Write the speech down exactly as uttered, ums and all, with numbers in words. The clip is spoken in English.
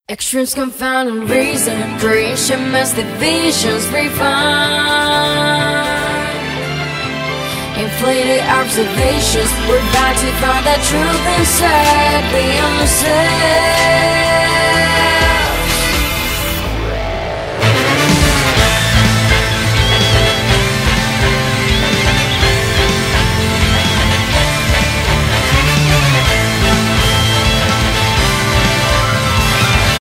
Extremes confounding reason, creation mass divisions refined. Inflated observations, we're about to find the truth inside beyond the